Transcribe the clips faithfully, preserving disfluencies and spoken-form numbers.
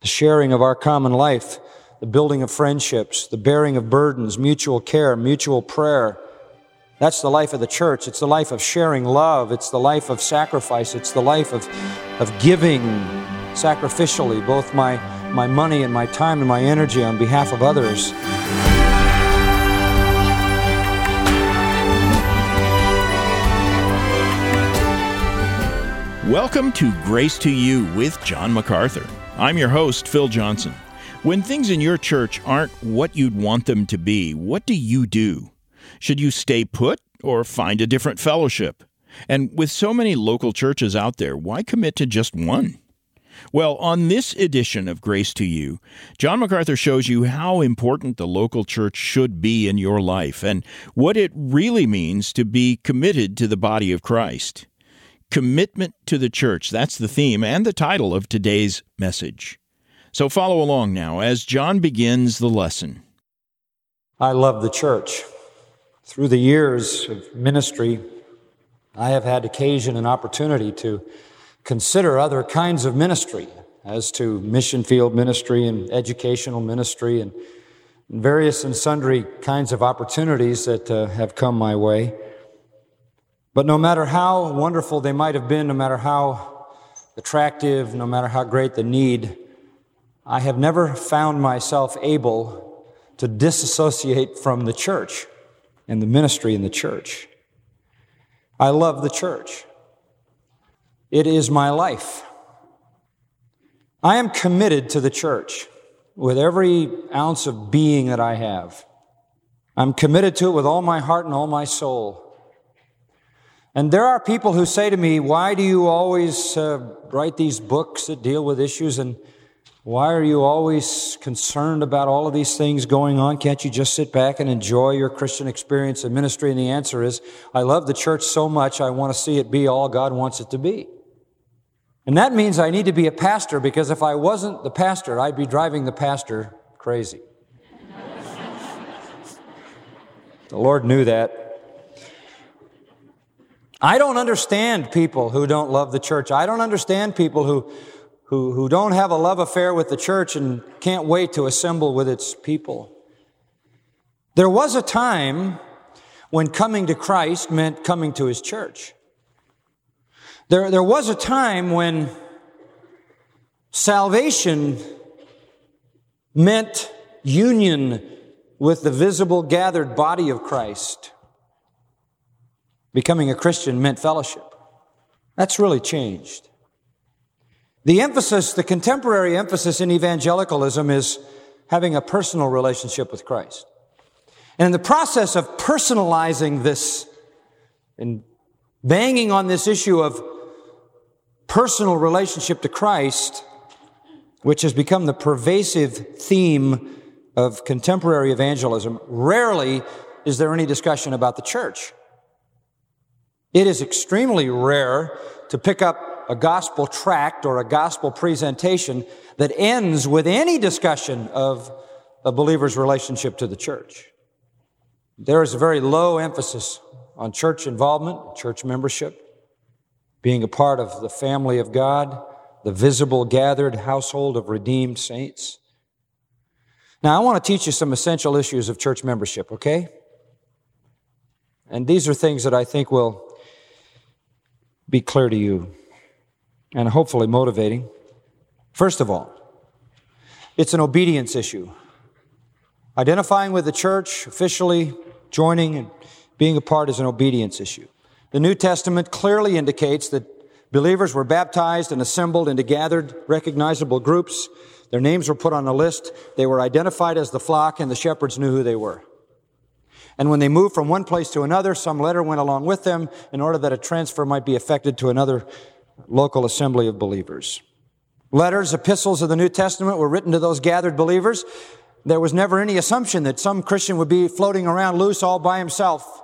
the sharing of our common life, the building of friendships, the bearing of burdens, mutual care, mutual prayer. That's the life of the church. It's the life of sharing love. It's the life of sacrifice. It's the life of, of giving sacrificially, both my, my money and my time and my energy on behalf of others. Welcome to Grace to You with John MacArthur. I'm your host, Phil Johnson. When things in your church aren't what you'd want them to be, what do you do? Should you stay put or find a different fellowship? And with so many local churches out there, why commit to just one? Well, on this edition of Grace to You, John MacArthur shows you how important the local church should be in your life and what it really means to be committed to the body of Christ. Commitment to the church, that's the theme and the title of today's message. So follow along now as John begins the lesson. I love the church. Through the years of ministry, I have had occasion and opportunity to consider other kinds of ministry, as to mission field ministry and educational ministry and various and sundry kinds of opportunities that uh, have come my way. But no matter how wonderful they might have been, no matter how attractive, no matter how great the need, I have never found myself able to disassociate from the church and the ministry in the church. I love the church. It is my life. I am committed to the church with every ounce of being that I have. I'm committed to it with all my heart and all my soul. And there are people who say to me, why do you always uh, write these books that deal with issues, and why are you always concerned about all of these things going on? Can't you just sit back and enjoy your Christian experience and ministry? And the answer is, I love the church so much, I want to see it be all God wants it to be. And that means I need to be a pastor, because if I wasn't the pastor, I'd be driving the pastor crazy. The Lord knew that. I don't understand people who don't love the church. I don't understand people who, who, who don't have a love affair with the church and can't wait to assemble with its people. There was a time when coming to Christ meant coming to His church. There, there was a time when salvation meant union with the visible gathered body of Christ. Becoming a Christian meant fellowship. That's really changed. The emphasis, the contemporary emphasis in evangelicalism is having a personal relationship with Christ. And in the process of personalizing this and banging on this issue of personal relationship to Christ, which has become the pervasive theme of contemporary evangelism, rarely is there any discussion about the church. It is extremely rare to pick up a gospel tract or a gospel presentation that ends with any discussion of a believer's relationship to the church. There is a very low emphasis on church involvement, church membership, being a part of the family of God, the visible gathered household of redeemed saints. Now, I want to teach you some essential issues of church membership, okay? And these are things that I think will be clear to you and hopefully motivating. First of all, it's an obedience issue. Identifying with the church, officially joining and being a part is an obedience issue. The New Testament clearly indicates that believers were baptized and assembled into gathered, recognizable groups. Their names were put on a list. They were identified as the flock, and the shepherds knew who they were. And when they moved from one place to another, some letter went along with them in order that a transfer might be effected to another local assembly of believers. Letters, epistles of the New Testament were written to those gathered believers. There was never any assumption that some Christian would be floating around loose all by himself.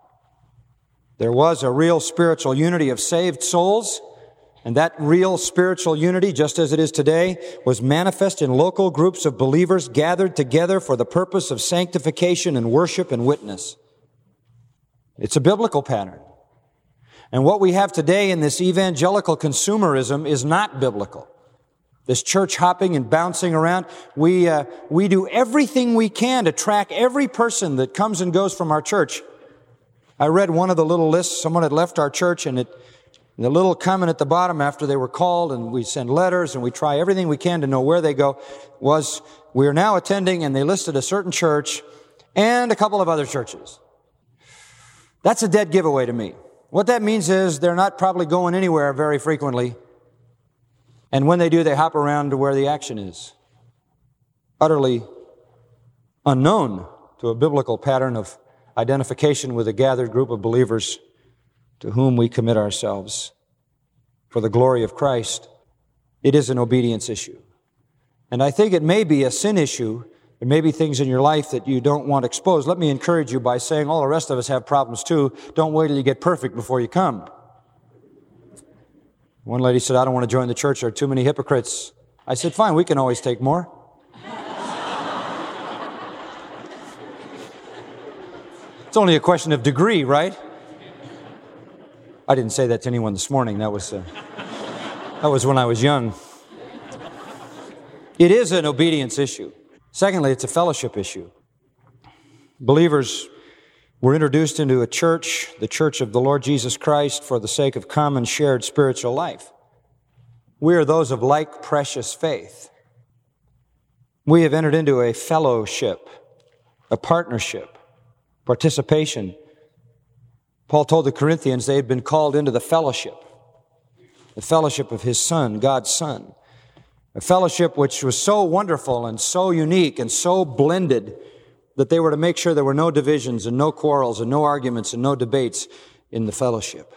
There was a real spiritual unity of saved souls, and that real spiritual unity, just as it is today, was manifest in local groups of believers gathered together for the purpose of sanctification and worship and witness. It's a biblical pattern. And what we have today in this evangelical consumerism is not biblical. this church hopping and bouncing around. We, uh, we do everything we can to track every person that comes and goes from our church. I read one of the little lists. Someone had left our church, and it, the little comment at the bottom after they were called, and we send letters and we try everything we can to know where they go, was, we are now attending, and they listed a certain church and a couple of other churches. That's a dead giveaway to me. What that means is they're not probably going anywhere very frequently. And when they do, they hop around to where the action is. Utterly unknown to a biblical pattern of identification with a gathered group of believers to whom we commit ourselves for the glory of Christ. It is an obedience issue. And I think it may be a sin issue. There may be things in your life that you don't want exposed. Let me encourage you by saying all the rest of us have problems too. Don't wait till you get perfect before you come. One lady said, I don't want to join the church. There are too many hypocrites. I said, fine, we can always take more. It's only a question of degree, right? I didn't say that to anyone this morning. That was, uh, that was when I was young. It is an obedience issue. Secondly, it's a fellowship issue. Believers were introduced into a church, the church of the Lord Jesus Christ, for the sake of common shared spiritual life. We are those of like precious faith. We have entered into a fellowship, a partnership, participation. Paul told the Corinthians they had been called into the fellowship, the fellowship of His Son, God's Son. A fellowship which was so wonderful and so unique and so blended that they were to make sure there were no divisions and no quarrels and no arguments and no debates in the fellowship.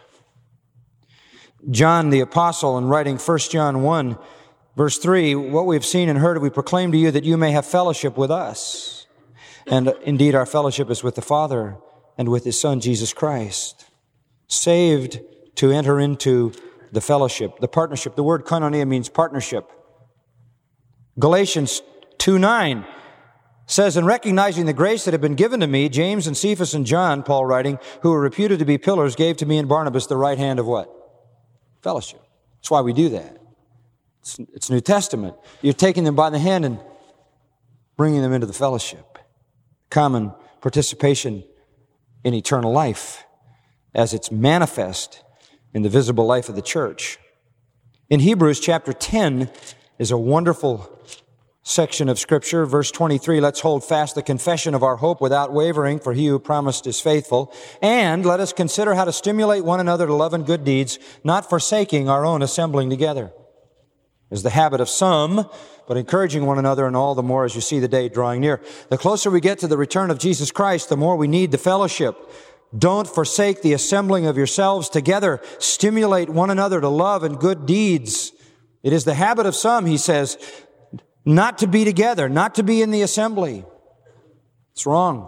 John the Apostle, in writing First John one, verse three, what we have seen and heard we proclaim to you that you may have fellowship with us. And indeed our fellowship is with the Father and with His Son, Jesus Christ. Saved to enter into the fellowship, the partnership. The word koinonia means partnership. Galatians two nine says, in recognizing the grace that had been given to me, James and Cephas and John, Paul writing, who were reputed to be pillars, gave to me and Barnabas the right hand of what? Fellowship. That's why we do that. It's, it's New Testament. You're taking them by the hand and bringing them into the fellowship. Common participation in eternal life as it's manifest in the visible life of the church. In Hebrews chapter ten is a wonderful section of Scripture. Verse twenty-three, let's hold fast the confession of our hope without wavering, for He who promised is faithful. And let us consider how to stimulate one another to love and good deeds, not forsaking our own assembling together. Is the habit of some, but encouraging one another, and all the more as you see the day drawing near. The closer we get to the return of Jesus Christ, the more we need the fellowship. Don't forsake the assembling of yourselves together. Stimulate one another to love and good deeds. It is the habit of some, he says, not to be together, not to be in the assembly. It's wrong,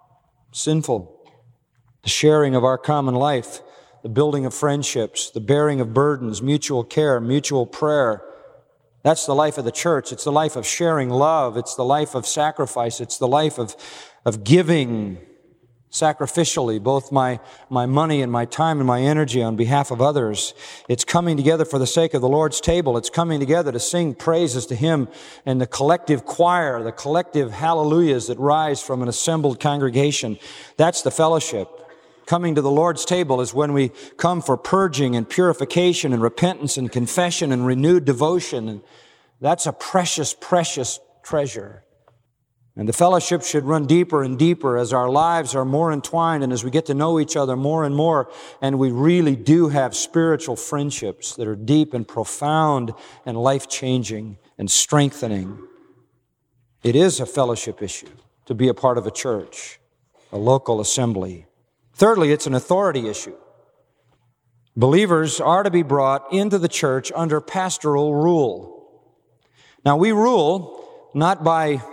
sinful. The sharing of our common life, the building of friendships, the bearing of burdens, mutual care, mutual prayer. That's the life of the church. It's the life of sharing love. It's the life of sacrifice. It's the life of, of giving sacrificially, both my, my money and my time and my energy on behalf of others. It's coming together for the sake of the Lord's table. It's coming together to sing praises to Him and the collective choir, the collective hallelujahs that rise from an assembled congregation. That's the fellowship. Coming to the Lord's table is when we come for purging and purification and repentance and confession and renewed devotion. And that's a precious, precious treasure. And the fellowship should run deeper and deeper as our lives are more entwined and as we get to know each other more and more, and we really do have spiritual friendships that are deep and profound and life-changing and strengthening. It is a fellowship issue to be a part of a church, a local assembly. Thirdly, it's an authority issue. Believers are to be brought into the church under pastoral rule. Now, we rule not by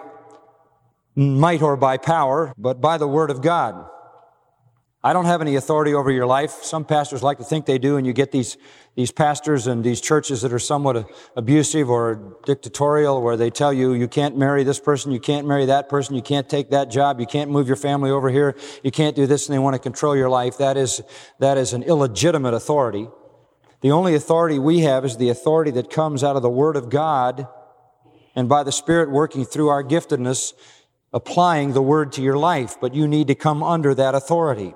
might or by power, but by the Word of God. I don't have any authority over your life. Some pastors like to think they do, and you get these, these pastors and these churches that are somewhat abusive or dictatorial, where they tell you, you can't marry this person, you can't marry that person, you can't take that job, you can't move your family over here, you can't do this, and they want to control your life. That is, that is an illegitimate authority. The only authority we have is the authority that comes out of the Word of God and by the Spirit working through our giftedness, applying the Word to your life. But you need to come under that authority.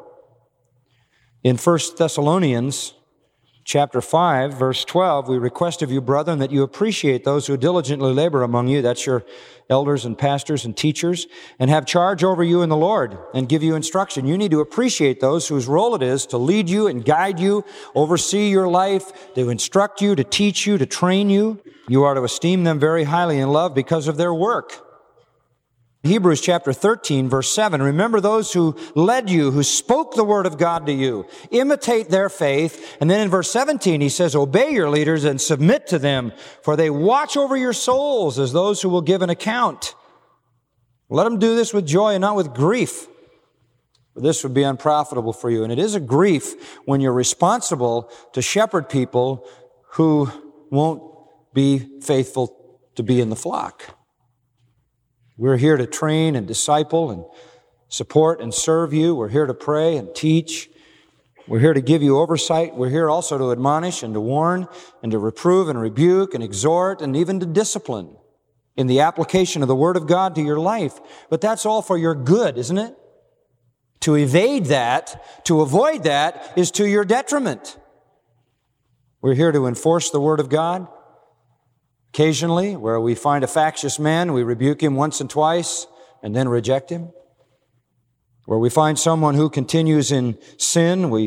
In First Thessalonians chapter five, verse twelve, we request of you, brethren, that you appreciate those who diligently labor among you. That's your elders and pastors and teachers, and have charge over you in the Lord and give you instruction. You need to appreciate those whose role it is to lead you and guide you, oversee your life, to instruct you, to teach you, to train you. You are to esteem them very highly in love because of their work. Hebrews chapter thirteen, verse seven, remember those who led you, who spoke the word of God to you. Imitate their faith. And then in verse seventeen, he says, obey your leaders and submit to them, for they watch over your souls as those who will give an account. Let them do this with joy and not with grief, for this would be unprofitable for you. And it is a grief when you're responsible to shepherd people who won't be faithful to be in the flock. We're here to train and disciple and support and serve you. We're here to pray and teach. We're here to give you oversight. We're here also to admonish and to warn and to reprove and rebuke and exhort and even to discipline in the application of the Word of God to your life. But that's all for your good, isn't it? To evade that, to avoid that, is to your detriment. We're here to enforce the Word of God. Occasionally, where we find a factious man, we rebuke him once and twice and then reject him. Where we find someone who continues in sin, we,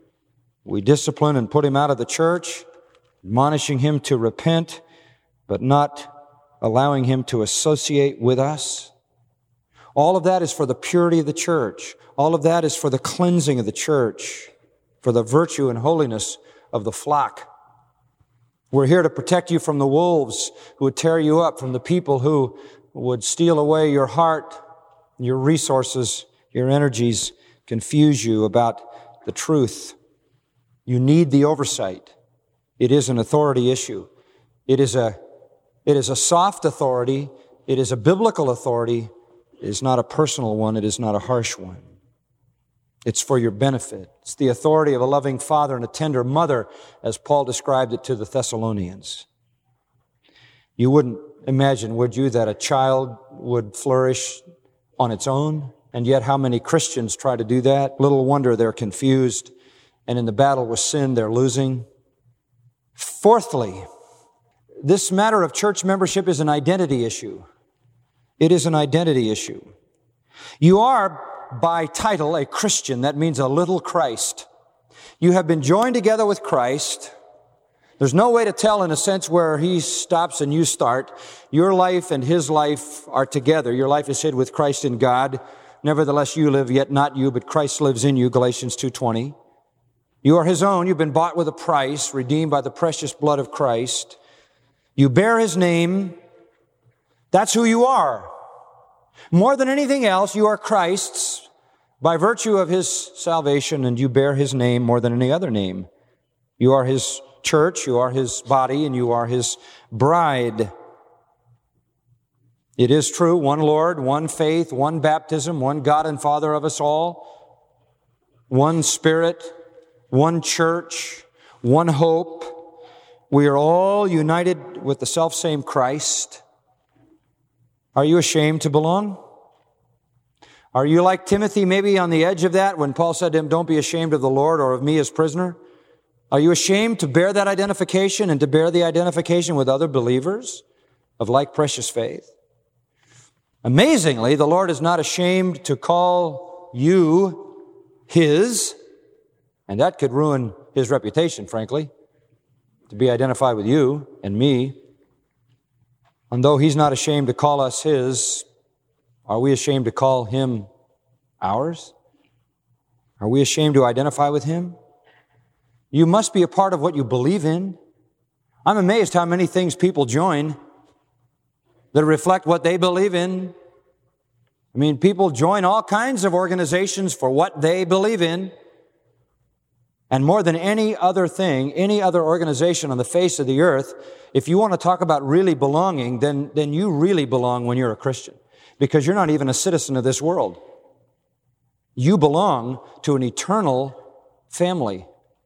we discipline and put him out of the church, admonishing him to repent, but not allowing him to associate with us. All of that is for the purity of the church. All of that is for the cleansing of the church, for the virtue and holiness of the flock. We're here to protect you from the wolves who would tear you up, from the people who would steal away your heart, your resources, your energies, confuse you about the truth. You need the oversight. It is an authority issue. It is a, it is a soft authority. It is a biblical authority. It is not a personal one. It is not a harsh one. It's for your benefit. It's the authority of a loving father and a tender mother, as Paul described it to the Thessalonians. You wouldn't imagine, would you, that a child would flourish on its own? And yet how many Christians try to do that? Little wonder they're confused, and in the battle with sin, they're losing. Fourthly, this matter of church membership is an identity issue. It is an identity issue. You are by title a Christian. That means a little Christ. You have been joined together with Christ. There's no way to tell in a sense where He stops and you start. Your life and His life are together. Your life is hid with Christ in God. Nevertheless you live, yet not you, but Christ lives in you, Galatians two twenty. You are His own. You've been bought with a price, redeemed by the precious blood of Christ. You bear His name. That's who you are. More than anything else, you are Christ's by virtue of His salvation, and you bear His name more than any other name. You are His church, you are His body, and you are His bride. It is true, one Lord, one faith, one baptism, one God and Father of us all, one Spirit, one church, one hope. We are all united with the selfsame Christ. Are you ashamed to belong? Are you like Timothy, maybe on the edge of that, when Paul said to him, don't be ashamed of the Lord or of me as prisoner? Are you ashamed to bear that identification and to bear the identification with other believers of like precious faith? Amazingly, the Lord is not ashamed to call you His, and that could ruin His reputation, frankly, to be identified with you and me. And though He's not ashamed to call us His, are we ashamed to call Him ours? Are we ashamed to identify with Him? You must be a part of what you believe in. I'm amazed how many things people join that reflect what they believe in. I mean, people join all kinds of organizations for what they believe in. And more than any other thing, any other organization on the face of the earth, if you want to talk about really belonging, then, then you really belong when you're a Christian, because you're not even a citizen of this world. You belong to an eternal family.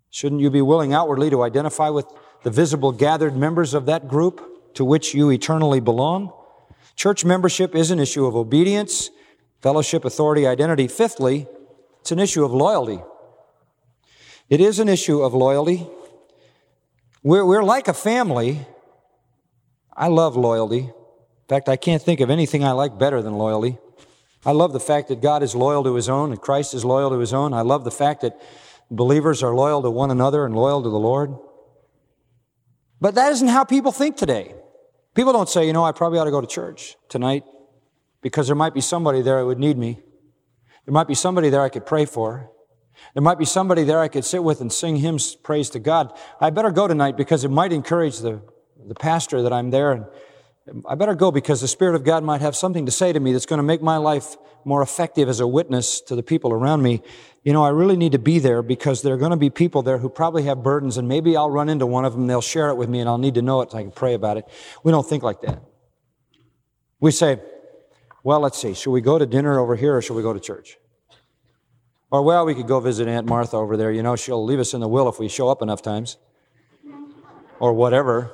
Shouldn't you be willing outwardly to identify with the visible gathered members of that group to which you eternally belong? Church membership is an issue of obedience, fellowship, authority, identity. Fifthly, it's an issue of loyalty. It is an issue of loyalty. We're, we're like a family. I love loyalty. In fact, I can't think of anything I like better than loyalty. I love the fact that God is loyal to His own and Christ is loyal to His own. I love the fact that believers are loyal to one another and loyal to the Lord. But that isn't how people think today. People don't say, you know, I probably ought to go to church tonight because there might be somebody there who would need me. There might be somebody there I could pray for. There might be somebody there I could sit with and sing hymns, praise to God. I better go tonight because it might encourage the, the pastor that I'm there. And I better go because the Spirit of God might have something to say to me that's going to make my life more effective as a witness to the people around me. You know, I really need to be there because there are going to be people there who probably have burdens, and maybe I'll run into one of them, they'll share it with me, and I'll need to know it so I can pray about it. We don't think like that. We say, well, let's see, should we go to dinner over here or should we go to church? Or, well, we could go visit Aunt Martha over there. You know, she'll leave us in the will if we show up enough times. Or whatever.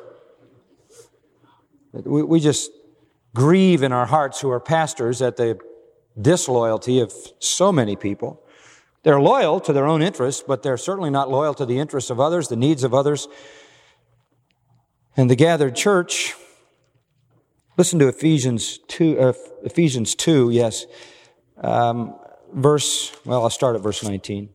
We, we just grieve in our hearts who are pastors at the disloyalty of so many people. They're loyal to their own interests, but they're certainly not loyal to the interests of others, the needs of others. And the gathered church, listen to Ephesians two, uh, Ephesians two, yes, um, verse, well, I'll start at verse nineteen.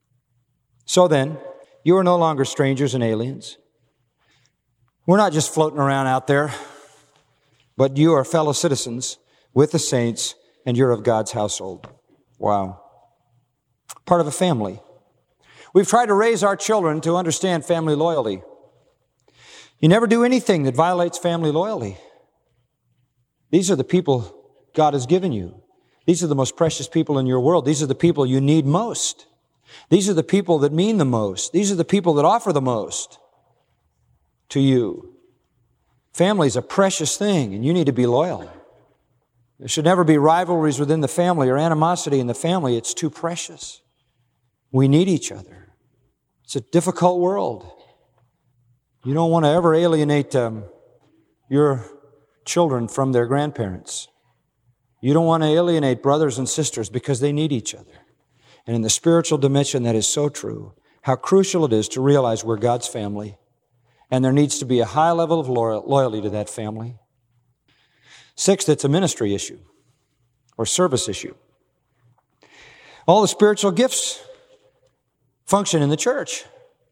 So then, you are no longer strangers and aliens. We're not just floating around out there, but you are fellow citizens with the saints, and you're of God's household. Wow. Part of a family. We've tried to raise our children to understand family loyalty. You never do anything that violates family loyalty. These are the people God has given you. These are the most precious people in your world. These are the people you need most. These are the people that mean the most. These are the people that offer the most to you. Family is a precious thing, and you need to be loyal. There should never be rivalries within the family or animosity in the family. It's too precious. We need each other. It's a difficult world. You don't want to ever alienate um, your children from their grandparents. You don't want to alienate brothers and sisters because they need each other. And in the spiritual dimension, that is so true. How crucial it is to realize we're God's family. And there needs to be a high level of loyalty to that family. Sixth, it's a ministry issue or service issue. All the spiritual gifts function in the church.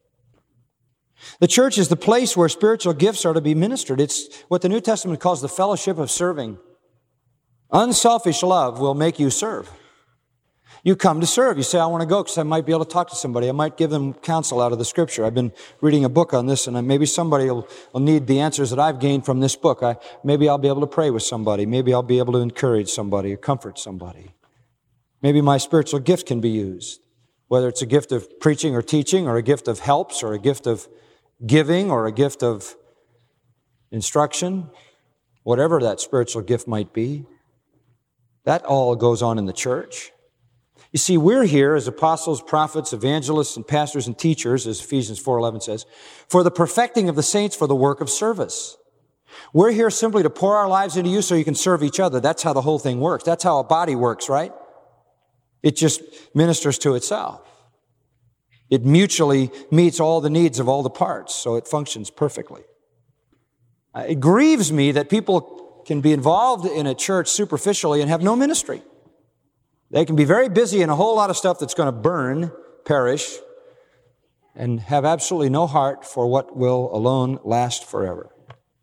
The church is the place where spiritual gifts are to be ministered. It's what the New Testament calls the fellowship of serving. Unselfish love will make you serve. You come to serve. You say, I want to go because I might be able to talk to somebody. I might give them counsel out of the Scripture. I've been reading a book on this, and maybe somebody will, will need the answers that I've gained from this book. I, maybe I'll be able to pray with somebody. Maybe I'll be able to encourage somebody or comfort somebody. Maybe my spiritual gift can be used, whether it's a gift of preaching or teaching or a gift of helps or a gift of giving or a gift of instruction, whatever that spiritual gift might be. That all goes on in the church. You see, we're here as apostles, prophets, evangelists, and pastors and teachers, as Ephesians four eleven says, for the perfecting of the saints for the work of service. We're here simply to pour our lives into you so you can serve each other. That's how the whole thing works. That's how a body works, right? It just ministers to itself. It mutually meets all the needs of all the parts, so it functions perfectly. It grieves me that people can be involved in a church superficially and have no ministry. They can be very busy in a whole lot of stuff that's going to burn, perish, and have absolutely no heart for what will alone last forever.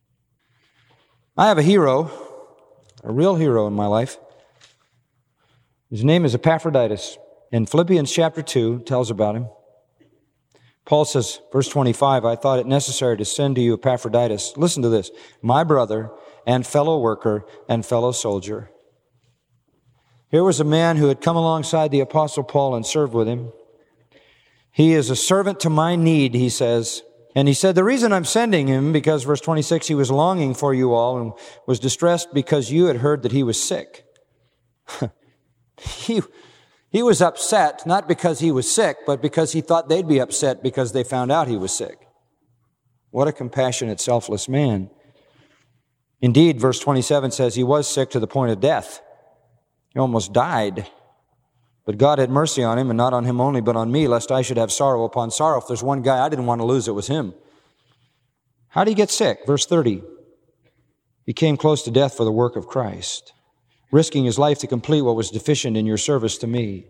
I have a hero, a real hero in my life. His name is Epaphroditus. And Philippians chapter two tells about him. Paul says, verse twenty-five, I thought it necessary to send to you Epaphroditus. Listen to this. My brother and fellow worker and fellow soldier. Here was a man who had come alongside the Apostle Paul and served with him. He is a servant to my need, he says. And he said, the reason I'm sending him, because verse twenty-six, he was longing for you all and was distressed because you had heard that he was sick. he, He was upset, not because he was sick, but because he thought they'd be upset because they found out he was sick. What a compassionate, selfless man. Indeed, verse twenty-seven says he was sick to the point of death. He almost died. But God had mercy on him, and not on him only, but on me, lest I should have sorrow upon sorrow. If there's one guy I didn't want to lose, it was him. How did he get sick? Verse thirty. He came close to death for the work of Christ, risking his life to complete what was deficient in your service to me.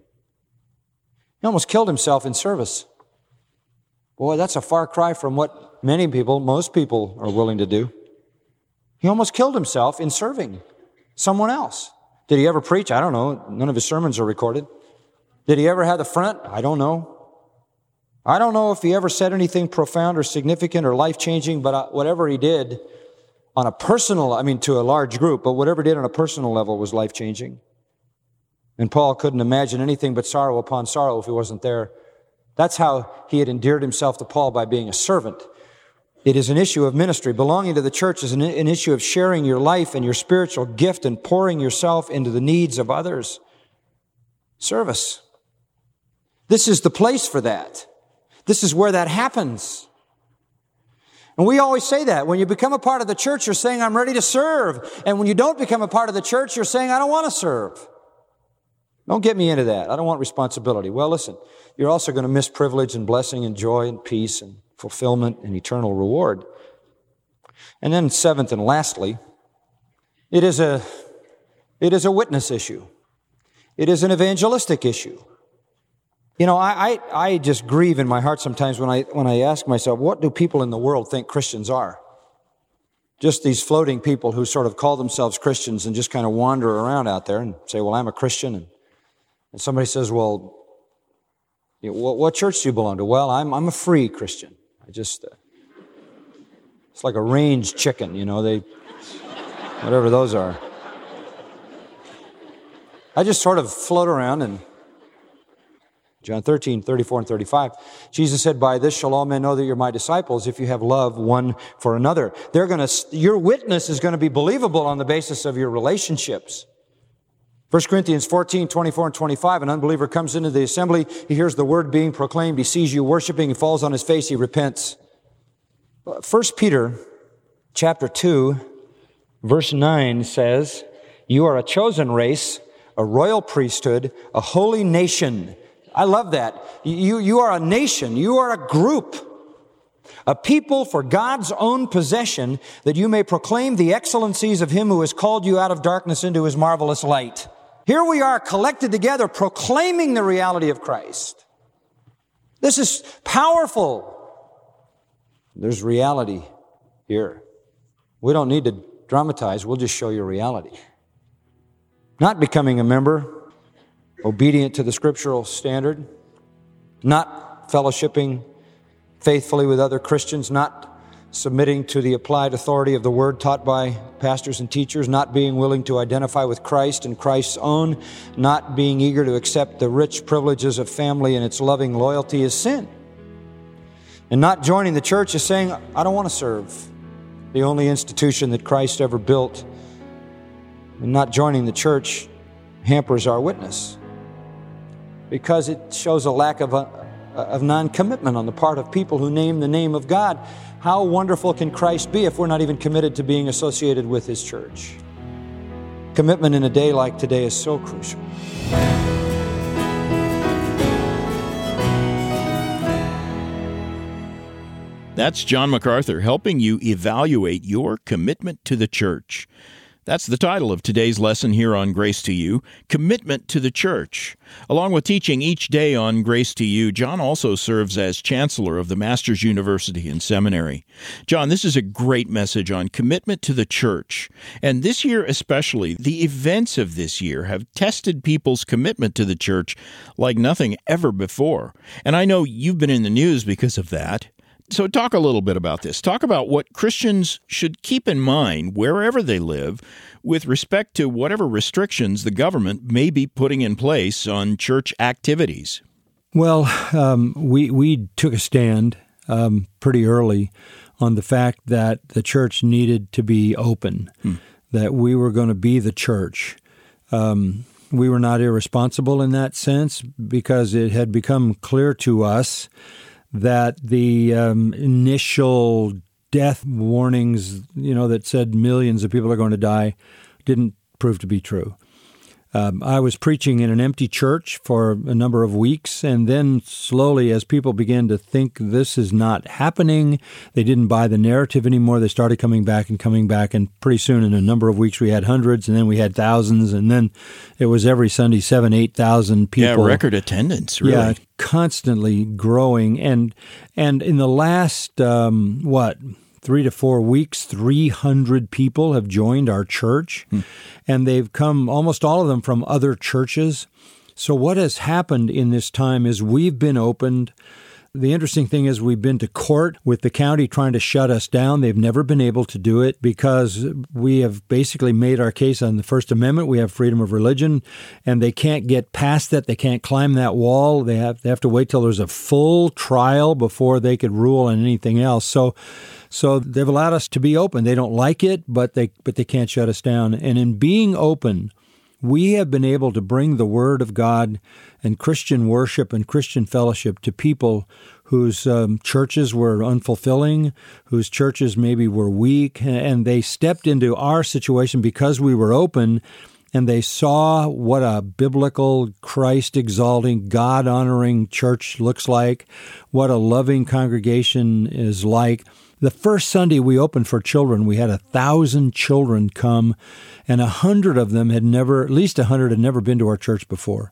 He almost killed himself in service. Boy, that's a far cry from what many people, most people, are willing to do. He almost killed himself in serving someone else. Did he ever preach? I don't know. None of his sermons are recorded. Did he ever have the front? I don't know. I don't know if he ever said anything profound or significant or life-changing, but whatever he did on a personal, I mean to a large group, but whatever he did on a personal level was life-changing. And Paul couldn't imagine anything but sorrow upon sorrow if he wasn't there. That's how he had endeared himself to Paul, by being a servant. It is an issue of ministry. Belonging to the church is an, an issue of sharing your life and your spiritual gift and pouring yourself into the needs of others. Service. This is the place for that. This is where that happens. And we always say that. When you become a part of the church, you're saying, I'm ready to serve. And when you don't become a part of the church, you're saying, I don't want to serve. Don't get me into that. I don't want responsibility. Well, listen, you're also going to miss privilege and blessing and joy and peace and fulfillment and eternal reward. And then seventh and lastly, it is a, it is a witness issue. It is an evangelistic issue. You know, I, I, I just grieve in my heart sometimes when I, when I ask myself, what do people in the world think Christians are? Just these floating people who sort of call themselves Christians and just kind of wander around out there and say, well, I'm a Christian. And, and somebody says, well, you know, what, what church do you belong to? Well, I'm, I'm a free Christian. I just, uh, it's like a range chicken, you know, they, whatever those are. I just sort of float around. And John thirteen, thirty-four and thirty-five, Jesus said, by this shall all men know that you're my disciples, if you have love one for another. They're going to, your witness is going to be believable on the basis of your relationships. First Corinthians fourteen, twenty-four and twenty-five, an unbeliever comes into the assembly, he hears the word being proclaimed, he sees you worshiping, he falls on his face, he repents. First Peter chapter two, verse nine says, you are a chosen race, a royal priesthood, a holy nation. I love that. You, you are a nation. You are a group, a people for God's own possession, that you may proclaim the excellencies of Him who has called you out of darkness into His marvelous light. Here we are collected together proclaiming the reality of Christ. This is powerful. There's reality here. We don't need to dramatize. We'll just show you reality. Not becoming a member, obedient to the scriptural standard, not fellowshipping faithfully with other Christians, not submitting to the applied authority of the Word taught by pastors and teachers, not being willing to identify with Christ and Christ's own, not being eager to accept the rich privileges of family and its loving loyalty is sin. And not joining the church is saying, I don't want to serve the only institution that Christ ever built. And not joining the church hampers our witness, because it shows a lack of, a, of non-commitment on the part of people who name the name of God. How wonderful can Christ be if we're not even committed to being associated with His church? Commitment in a day like today is so crucial. That's John MacArthur helping you evaluate your commitment to the church. That's the title of today's lesson here on Grace to You, Commitment to the Church. Along with teaching each day on Grace to You, John also serves as Chancellor of the Masters University and Seminary. John, this is a great message on commitment to the church. And this year especially, the events of this year have tested people's commitment to the church like nothing ever before. And I know you've been in the news because of that. So talk a little bit about this. Talk about what Christians should keep in mind wherever they live with respect to whatever restrictions the government may be putting in place on church activities. Well, um, we we took a stand um, pretty early on the fact that the church needed to be open, hmm. that we were going to be the church. Um, we were not irresponsible in that sense, because it had become clear to us that the um, initial death warnings, you know, that said millions of people are going to die, didn't prove to be true. Um, I was preaching in an empty church for a number of weeks, and then slowly, as people began to think this is not happening, they didn't buy the narrative anymore. They started coming back and coming back, and pretty soon, in a number of weeks, we had hundreds, and then we had thousands, and then it was every Sunday seven, eight thousand people. Yeah, record attendance, really. Yeah, constantly growing, and and in the last um, what. Three to four weeks, three hundred people have joined our church, hmm. and they've come, almost all of them, from other churches. So what has happened in this time is we've been opened. The interesting thing is we've been to court with the county trying to shut us down. They've never been able to do it because we have basically made our case on the First Amendment. We have freedom of religion, and they can't get past that. They can't climb that wall. They have, they have to wait till there's a full trial before they could rule on anything else. So So they've allowed us to be open. They don't like it, but they but they can't shut us down. And in being open, we have been able to bring the Word of God and Christian worship and Christian fellowship to people whose um, churches were unfulfilling, whose churches maybe were weak, and they stepped into our situation because we were open, and they saw what a biblical, Christ-exalting, God-honoring church looks like, what a loving congregation is like. The first Sunday we opened for children, we had a thousand children come, and a hundred of them had never, at least a hundred had never been to our church before.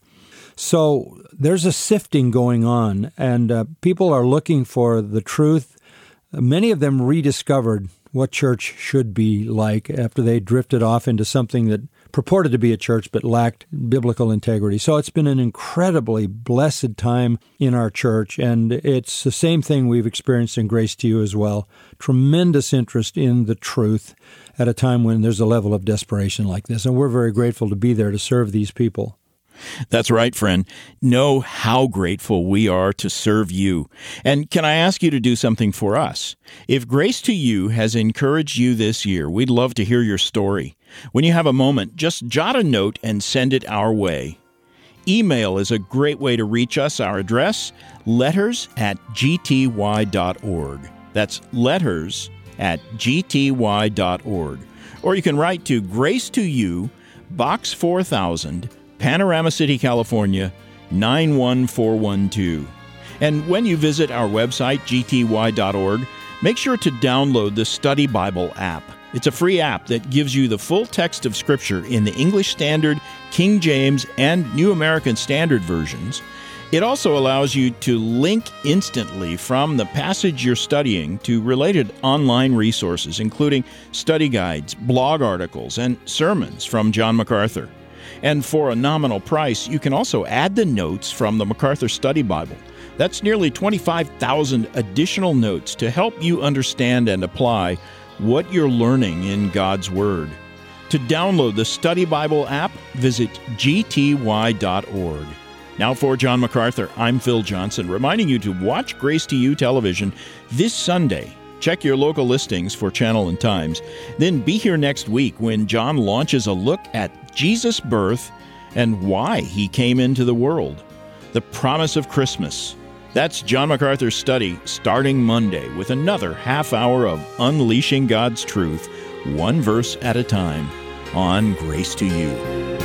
So there's a sifting going on, and uh, people are looking for the truth. Many of them rediscovered what church should be like after they drifted off into something that purported to be a church but lacked biblical integrity. So it's been an incredibly blessed time in our church, and it's the same thing we've experienced in Grace to You as well. Tremendous interest in the truth at a time when there's a level of desperation like this, and we're very grateful to be there to serve these people. That's right, friend. Know how grateful we are to serve you. And can I ask you to do something for us? If Grace to You has encouraged you this year, we'd love to hear your story. When you have a moment, just jot a note and send it our way. Email is a great way to reach us. Our address, letters at g t y dot org. That's letters at g t y dot org. Or you can write to Grace to You, Box four thousand, Panorama City, California, nine one four one two. And when you visit our website, g t y dot org, make sure to download the Study Bible app. It's a free app that gives you the full text of Scripture in the English Standard, King James, and New American Standard versions. It also allows you to link instantly from the passage you're studying to related online resources, including study guides, blog articles, and sermons from John MacArthur. And for a nominal price, you can also add the notes from the MacArthur Study Bible. That's nearly twenty-five thousand additional notes to help you understand and apply what you're learning in God's Word. To download the Study Bible app, visit g t y dot org. Now for John MacArthur, I'm Phil Johnson, reminding you to watch Grace to You television this Sunday. Check your local listings for channel and times. Then be here next week when John launches a look at Jesus' birth and why he came into the world. The promise of Christmas. That's John MacArthur's study starting Monday with another half hour of unleashing God's truth, one verse at a time, on Grace to You.